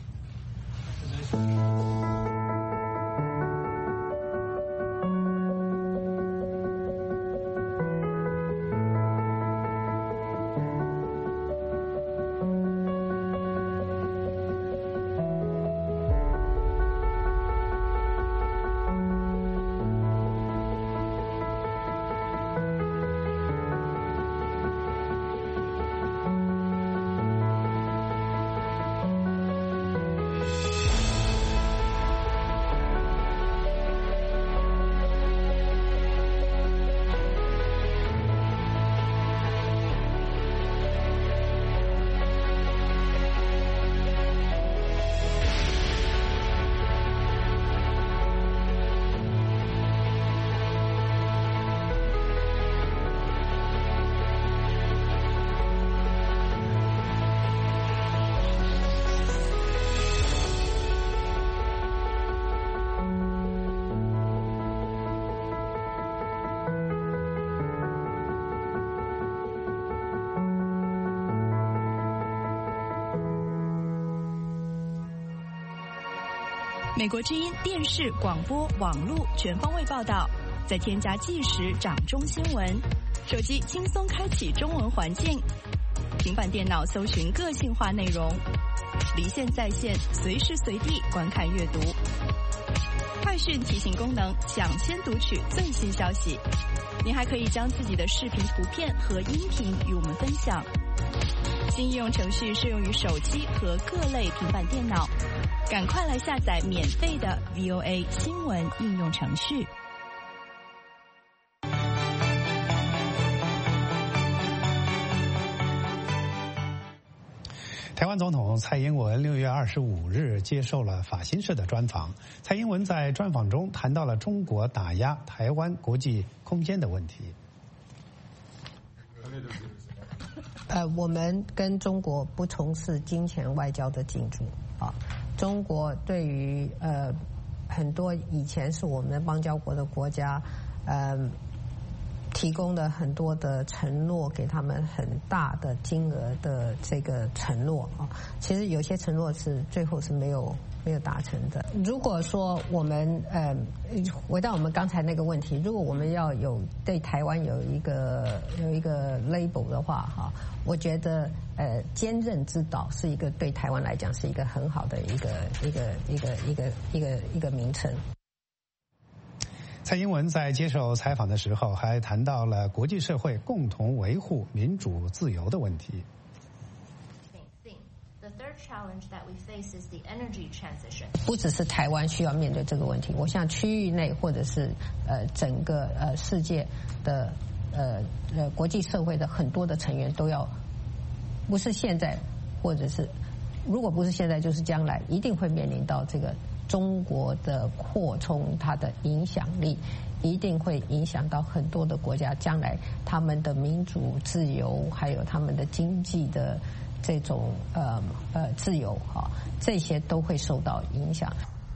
美国之音电视、广播、网络全方位报道，再添加即时掌中新闻，手机轻松开启中文环境，平板电脑搜寻个性化内容，离线在线，随时随地观看阅读。快讯提醒功能，抢先读取最新消息。您还可以将自己的视频、图片和音频与我们分享。新应用程序适用于手机和各类平板电脑，赶快来下载免费的 V O A 新闻应用程序。 台湾总统蔡英文六月二十五日接受了法新社的专访。蔡英文在专访中谈到了中国打压台湾国际空间的问题。 呃，我们跟中国不从事金钱外交的进驻啊。中国对于呃很多以前是我们邦交国的国家，呃。提供了很多的承诺，给他们很大的金额的这个承诺啊。其实有些承诺是最后是没有没有达成的。如果说我们呃回到我们刚才那个问题，如果我们要有对台湾有一个有一个 label 的话哈，我觉得呃坚韧之岛是一个对台湾来讲是一个很好的一个一个一个一个一个一个名称。 蔡英文在接受采访的时候，还谈到了国际社会共同维护民主自由的问题。 不只是台湾需要面对这个问题，我想区域内或者是呃整个呃世界的呃呃国际社会的很多的成员都要，不是现在，或者是如果不是现在，就是将来一定会面临到这个中国的扩充，它的影响力一定会影响到很多的国家，将来他们的民主自由，还有他们的经济的这种呃呃自由哈，这些都会受到影响。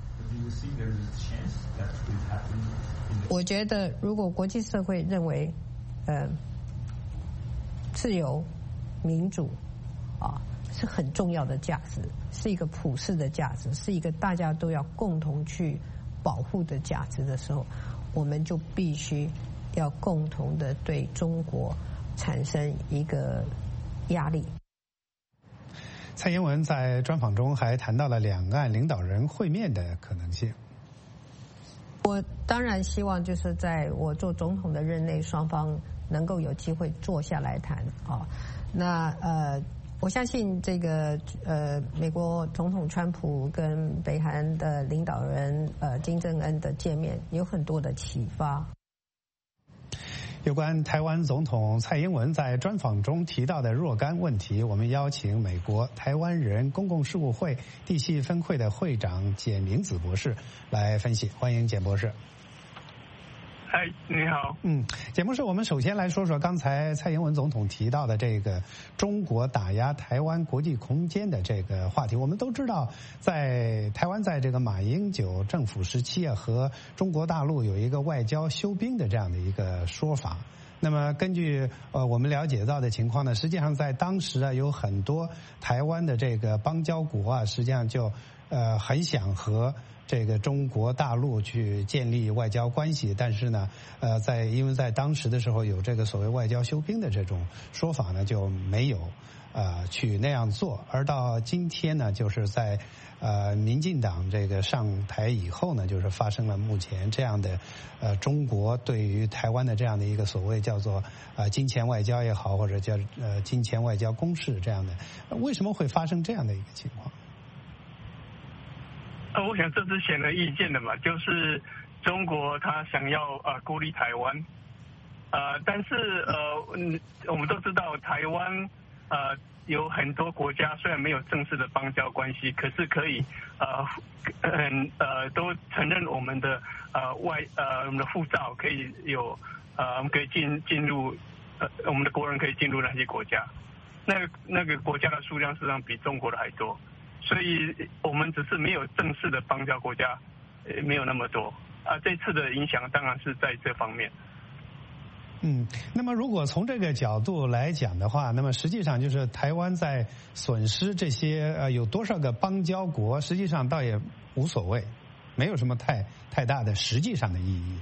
我觉得，如果国际社会认为，呃，自由、民主啊是很重要的价值，是一个普世的价值，是一个大家都要共同去保护的价值的时候，我们就必须要共同的对中国产生一个压力。 蔡英文在专访中还谈到了两岸领导人会面的可能性。 我当然希望就是在我做总统的任内，双方能够有机会坐下来谈啊。那呃，我相信这个呃，美国总统川普跟北韩的领导人呃金正恩的见面有很多的启发。 有关台湾总统蔡英文在专访中提到的若干问题，我们邀请美国台湾人公共事务会地系分会的会长简明子博士来分析。欢迎简博士。 嗨，你好。 嗯，简博士，我们首先来说说刚才蔡英文总统提到的这个中国打压台湾国际空间的这个话题。我们都知道，在台湾在这个马英九政府时期啊，和中国大陆有一个外交休兵的这样的一个说法。那么根据呃我们了解到的情况呢，实际上在当时啊，有很多台湾的这个邦交国啊，实际上就呃很想和这个中国大陆去建立外交关系，但是呢，呃，在因为在当时的时候有这个所谓外交休兵的这种说法呢，就没有呃去那样做。而到今天呢，就是在呃民进党这个上台以后呢，就是发生了目前这样的呃中国对于台湾的这样的一个所谓叫做呃金钱外交也好，或者叫呃金钱外交攻势这样的，为什么会发生这样的一个情况？ 呃，我想这是显而易见的嘛，就是中国他想要呃孤立台湾，呃，但是呃，嗯，我们都知道台湾呃有很多国家虽然没有正式的邦交关系，可是可以呃嗯呃都承认我们的呃外呃我们的护照可以有呃我们可以进进入呃我们的国人可以进入那些国家，那个那个国家的数量实际上比中国的还多。所以我们只是没有正式的邦交国家，呃，没有那么多啊。这次的影响当然是在这方面。 嗯，那么如果从这个角度来讲的话，那么实际上就是台湾在损失这些呃有多少个邦交国，实际上倒也无所谓，没有什么太太大的实际上的意义。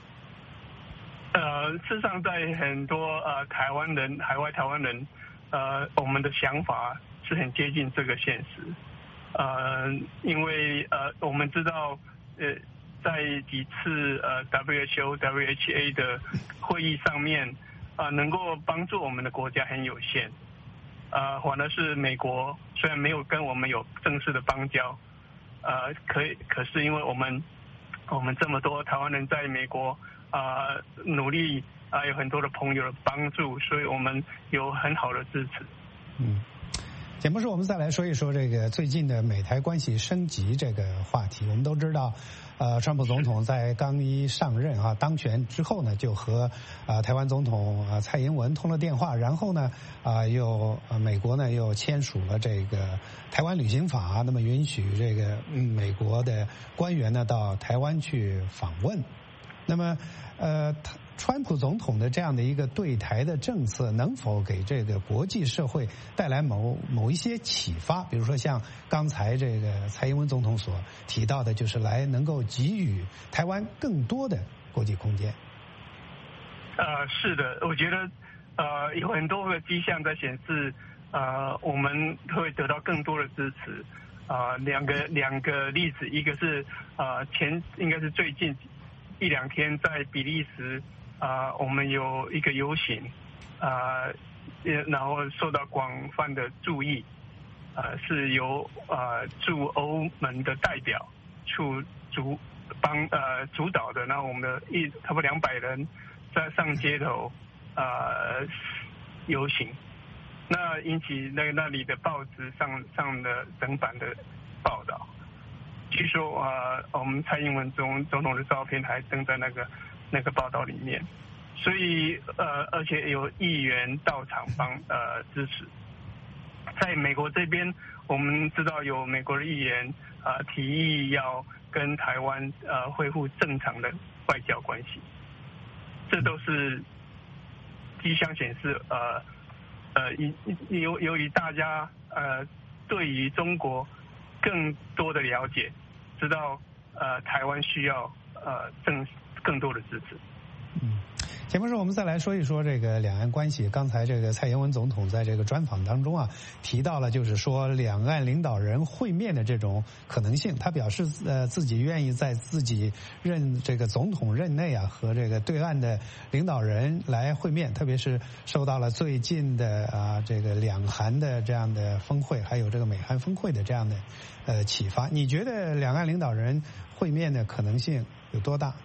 呃，事实上，在很多呃台湾人、海外台湾人，呃，我们的想法是很接近这个现实。呃，因为呃，我们知道，呃，在几次呃 W H O、W H A 的会议上面，啊、呃，能够帮助我们的国家很有限。呃，反而是美国虽然没有跟我们有正式的邦交，呃，可以，可是因为我们我们这么多台湾人在美国啊、呃、努力啊、呃，有很多的朋友的帮助，所以我们有很好的支持。 嗯。简博士，我们再来说一说这个最近的美台关系升级这个话题。我们都知道，呃，川普总统在刚一上任啊当选之后呢，就和啊、呃、台湾总统啊、呃、蔡英文通了电话，然后呢啊、呃、又呃美国呢又签署了这个台湾旅行法，那么允许这个嗯美国的官员呢到台湾去访问。那么呃川普总统的这样的一个对台的政策，能否给这个国际社会带来某某一些启发？比如说像刚才这个蔡英文总统所提到的，就是来能够给予台湾更多的国际空间。 呃，是的，我觉得呃有很多个迹象在显示，呃我们会得到更多的支持。啊、呃，两个两个例子，一个是呃前应该是最近。一一两天在比利时啊、呃，我们有一个游行啊、呃，然后受到广泛的注意，呃，是由呃驻欧盟的代表处主帮呃主导的，那我们的一差不多两百人在上街头呃游行，那引起那那里的报纸上上的整版的报道。据说呃我们蔡英文总总统的照片还登在那个那个报道里面，所以呃而且有议员到场帮呃支持。在美国这边，我们知道有美国的议员啊、呃、提议要跟台湾呃恢复正常的外交关系，这都是迹象显示呃呃由由于大家呃对于中国更多的了解，知道呃台湾需要呃更更多的支持。 嗯。节目时我们再来说一说这个两岸关系。刚才这个蔡英文总统在这个专访当中啊，提到了就是说两岸领导人会面的这种可能性。他表示呃自己愿意在自己任这个总统任内啊，和这个对岸的领导人来会面，特别是受到了最近的啊这个两韩的这样的峰会，还有这个美韩峰会的这样的呃启发。你觉得两岸领导人会面的可能性有多大？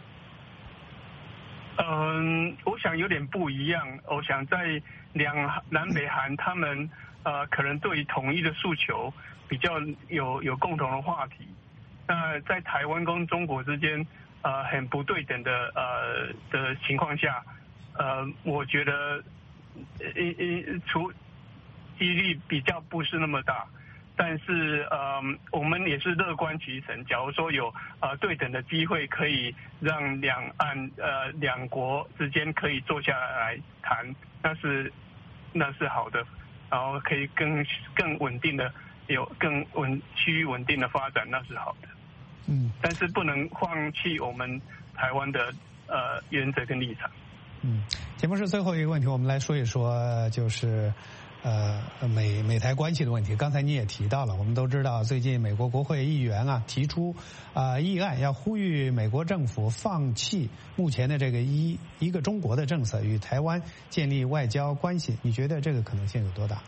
嗯，我想有点不一样。我想在两南北韩，他们呃可能对于统一的诉求比较有有共同的话题。那在台湾跟中国之间呃很不对等的呃的情况下，呃，我觉得一一除几率比较不是那么大。但是呃，我们也是乐观其成。假如说有呃对等的机会，可以让两岸呃两国之间可以坐下来谈，那是那是好的，然后可以更更稳定的有更稳区域稳定的发展，那是好的。 嗯， 但是不能放弃我们台湾的呃原则跟立场。 嗯，节目是最后一个问题，我们来说一说就是。呃，美美台关系的问题，刚才你也提到了。我们都知道，最近美国国会议员啊提出啊、呃、议案，要呼吁美国政府放弃目前的这个一一个中国的政策，与台湾建立外交关系。你觉得这个可能性有多大？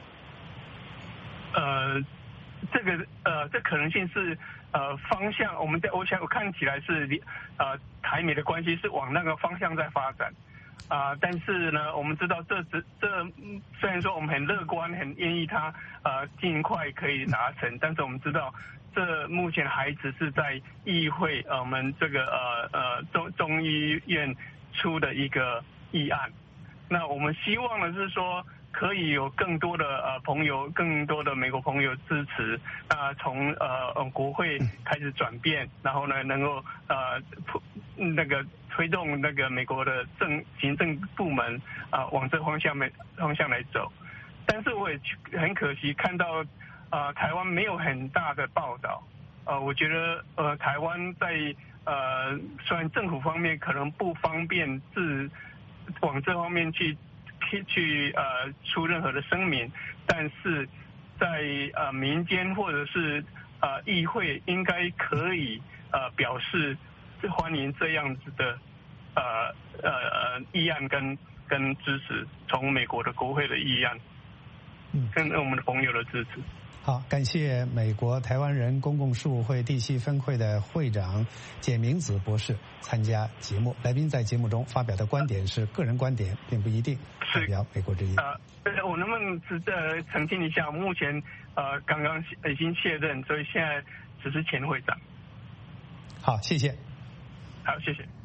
呃，这个呃，这可能性是呃方向，我们在我想我看起来是呃台美的关系是往那个方向在发展。啊、呃，但是呢，我们知道这这这虽然说我们很乐观，很愿意它呃尽快可以达成，但是我们知道这目前还只是在议会呃我们这个呃呃中众议院出的一个议案。那我们希望的是说，可以有更多的呃朋友，更多的美国朋友支持，啊、呃，从呃国会开始转变，然后呢，能够呃那个。推动那个美国的政行政部门啊、呃、往这方向来方向来走，但是我也很可惜看到啊、呃、台湾没有很大的报道，呃我觉得呃台湾在呃虽然政府方面可能不方便自往这方面去去去呃出任何的声明，但是在呃民间或者是呃议会应该可以呃表示。欢迎这样子的呃呃呃议案跟跟支持，从美国的国会的议案，嗯，跟我们的朋友的支持。 好，感谢美国台湾人公共事务会地系分会的会长简明子博士参加节目。来宾在节目中发表的观点是个人观点，并不一定代表美国之音。 呃，我能不能呃澄清一下？目前呃刚刚已经卸任，所以现在只是前会长。 好，谢谢。 好，谢谢。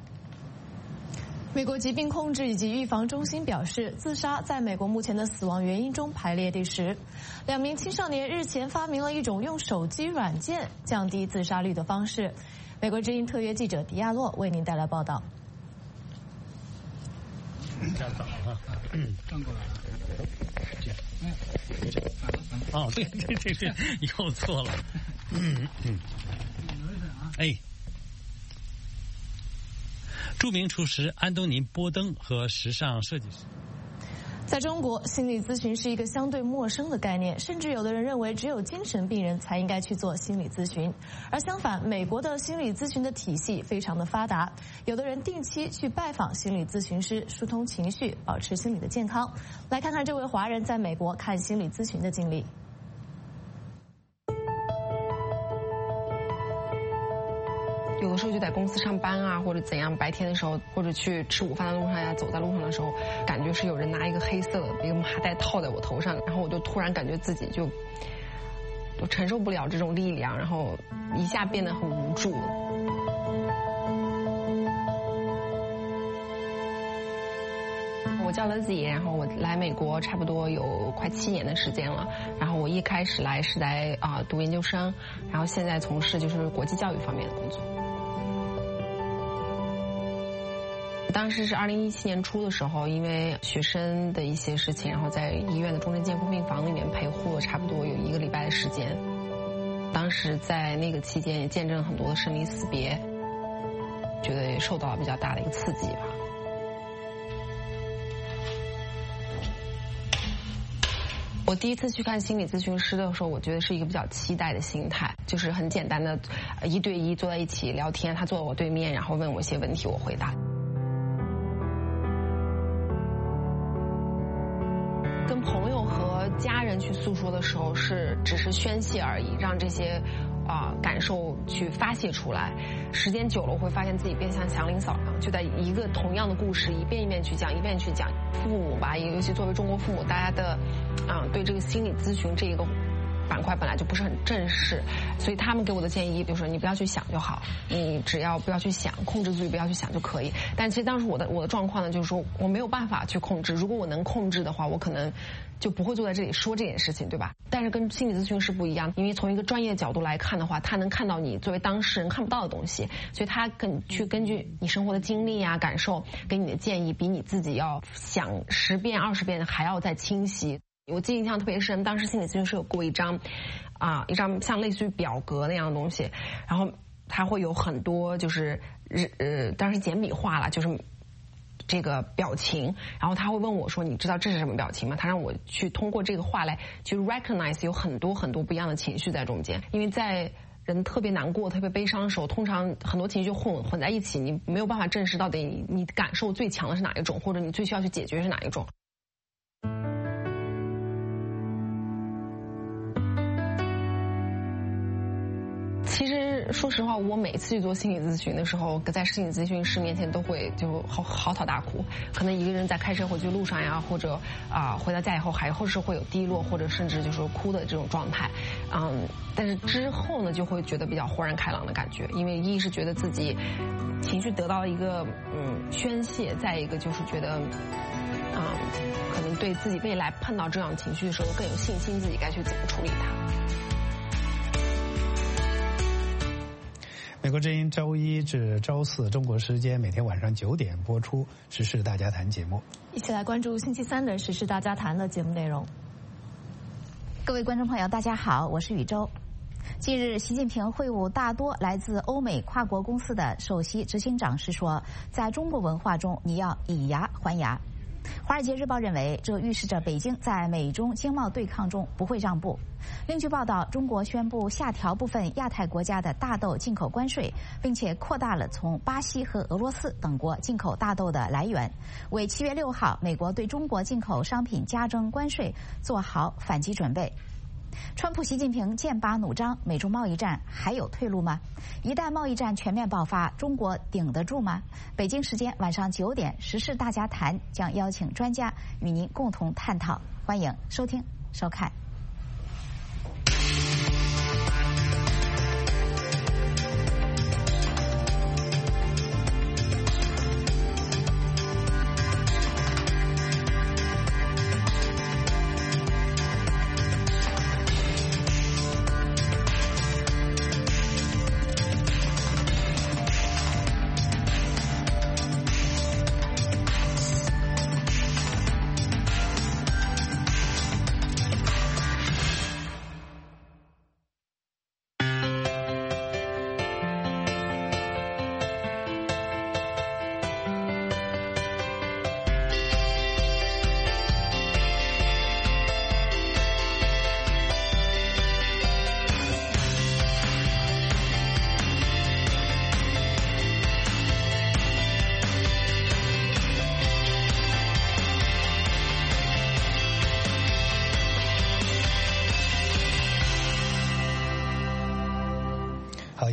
美国疾病控制以及预防中心表示，自杀在美国目前的死亡原因中排列第十。两名青少年日前发明了一种用手机软件降低自杀率的方式。美国之音特约记者迪亚洛为您带来报道。 这样早啊，嗯，转过来，这样，嗯，哦，对对对对，又错了，嗯嗯，哎。著名厨师安东尼·波登和时尚设计师。 在中国，心理咨询是一个相对陌生的概念，甚至有的人认为只有精神病人才应该去做心理咨询。而相反，美国的心理咨询的体系非常的发达，有的人定期去拜访心理咨询师，疏通情绪，保持心理的健康。来看看这位华人在美国看心理咨询的经历。 有的时候就在公司上班啊，或者怎样，白天的时候，或者去吃午饭的路上呀，走在路上的时候，感觉是有人拿一个黑色的一个麻袋套在我头上，然后我就突然感觉自己就就承受不了这种力量，然后一下变得很无助。我叫乐子，然后我来美国差不多有快七年的时间了。然后我一开始来是来啊、呃、读研究生，然后现在从事就是国际教育方面的工作。当时是二零一七年初的时候，因为学生的一些事情，然后在医院的重症监护病房里面陪护了差不多有一个礼拜的时间。当时在那个期间也见证了很多的生离死别，觉得也受到了比较大的一个刺激吧。我第一次去看心理咨询师的时候，我觉得是一个比较期待的心态，就是很简单的一对一坐在一起聊天，他坐在我对面，然后问我一些问题，我回答。跟朋友和家人去诉说的时候，是只是宣泄而已，让这些啊、呃、感受去发泄出来。时间久了，我会发现自己变像祥林嫂一样，就在一个同样的故事一遍一遍去讲，一遍去讲。父母吧，尤其作为中国父母，大家的啊、呃、对这个心理咨询这一个板块本来就不是很正式，所以他们给我的建议就是你不要去想就好，你只要不要去想，控制自己不要去想就可以。但其实当时我的我的状况呢，就是说我没有办法去控制，如果我能控制的话，我可能就不会坐在这里说这件事情，对吧？但是跟心理咨询师不一样，因为从一个专业角度来看的话，他能看到你作为当事人看不到的东西，所以他根去根据你生活的经历啊、感受，给你的建议比你自己要想十遍、二十遍还要再清晰。我记忆印象特别深，当时心理咨询师有给我一张，啊，一张像类似于表格那样的东西，然后它会有很多就是呃，当时简笔画了，就是这个表情，然后他会问我说：“你知道这是什么表情吗？”他让我去通过这个画来去 recognize 有很多很多不一样的情绪在中间，因为在人特别难过、特别悲伤的时候，通常很多情绪混混在一起，你没有办法证实到底你你感受最强的是哪一种，或者你最需要去解决是哪一种。其实说实话，我每次去做心理咨询的时候，在心理咨询师面前都会就嚎嚎啕大哭，可能一个人在开车回去路上呀，或者啊、呃、回到家以后，还或是会有低落，或者甚至就是哭的这种状态，嗯，但是之后呢，就会觉得比较豁然开朗的感觉，因为一是觉得自己情绪得到了一个嗯宣泄，再一个就是觉得嗯可能对自己未来碰到这样情绪的时候更有信心，自己该去怎么处理它。 美国之音周一至周四中国时间每天晚上九点播出《时事大家谈》节目， 一起来关注星期三的《时事大家谈》的节目内容。 各位观众朋友，大家好，我是宇宙。近日，习近平会晤大多来自欧美跨国公司的首席执行长时说，在中国文化中，你要以牙还牙。华尔街日报认为，这预示着北京在美中经贸对抗中不会让步。另据报道，中国宣布下调部分亚太国家的大豆进口关税，并且扩大了从巴西和俄罗斯等国进口大豆的来源，为七月六号美国对中国进口商品加征关税做好反击准备。川普、习近平剑拔弩张，美中贸易战还有退路吗？一旦贸易战全面爆发，中国顶得住吗？北京时间晚上九点，时事大家谈将邀请专家与您共同探讨，欢迎收听收看。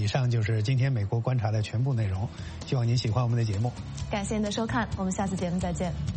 以上就是今天美国观察的全部内容，希望您喜欢我们的节目。 感谢您的收看，我们下次节目再见。